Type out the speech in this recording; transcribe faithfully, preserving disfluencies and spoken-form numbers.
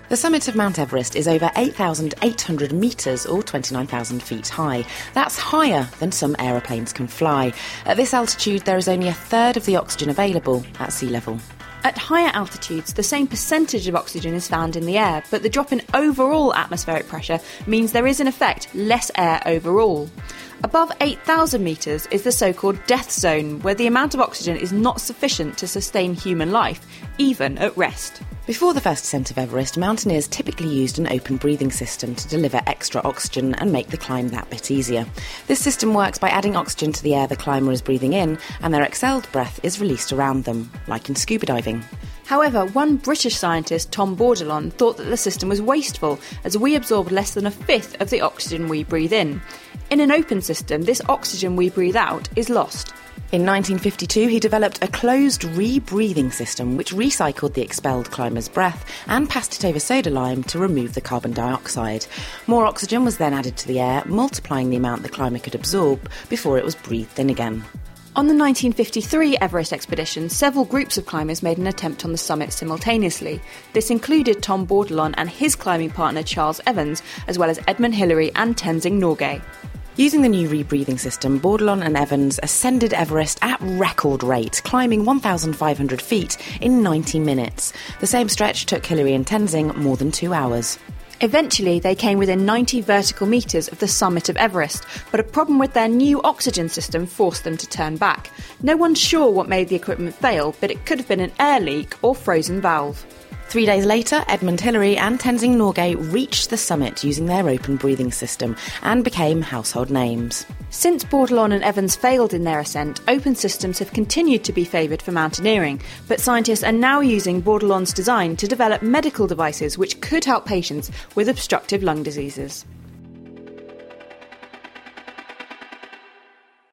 The summit of Mount Everest is over eight thousand eight hundred metres or twenty-nine thousand feet high. That's higher than some aeroplanes can fly. At this altitude, there is only a third of the oxygen available at sea level. At higher altitudes, the same percentage of oxygen is found in the air, but the drop in overall atmospheric pressure means there is, in effect, less air overall. Above eight thousand metres is the so-called death zone, where the amount of oxygen is not sufficient to sustain human life, even at rest. Before the first ascent of Everest, mountaineers typically used an open breathing system to deliver extra oxygen and make the climb that bit easier. This system works by adding oxygen to the air the climber is breathing in, and their exhaled breath is released around them, like in scuba diving. However, one British scientist, Tom Bordelon, thought that the system was wasteful, as we absorb less than a fifth of the oxygen we breathe in. In an open system, this oxygen we breathe out is lost. In nineteen fifty-two, he developed a closed rebreathing system which recycled the expelled climber's breath and passed it over soda lime to remove the carbon dioxide. More oxygen was then added to the air, multiplying the amount the climber could absorb before it was breathed in again. On the nineteen fifty-three Everest expedition, several groups of climbers made an attempt on the summit simultaneously. This included Tom Bordelon and his climbing partner Charles Evans, as well as Edmund Hillary and Tenzing Norgay. Using the new rebreathing system, Bordelon and Evans ascended Everest at record rate, climbing one thousand five hundred feet in ninety minutes. The same stretch took Hillary and Tenzing more than two hours. Eventually, they came within ninety vertical metres of the summit of Everest, but a problem with their new oxygen system forced them to turn back. No one's sure what made the equipment fail, but it could have been an air leak or frozen valve. Three days later, Edmund Hillary and Tenzing Norgay reached the summit using their open breathing system and became household names. Since Bordelon and Evans failed in their ascent, open systems have continued to be favoured for mountaineering, but scientists are now using Bordelon's design to develop medical devices which could help patients with obstructive lung diseases.